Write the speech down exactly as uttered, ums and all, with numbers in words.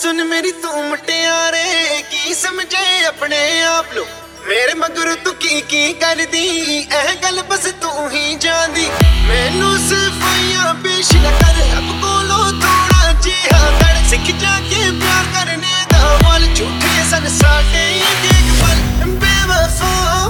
सुन मेरी तू मुटियारे की समझे अपने आप लो मेरे मगर तू की की कर दी एह गल बस तू ही जानी मैनू सफाइयां पेश न कर अब कोलो थोड़ा जिहा कर सिख जाके प्यार करने दा वाल झूठे सन साडे देखभाल बेवफा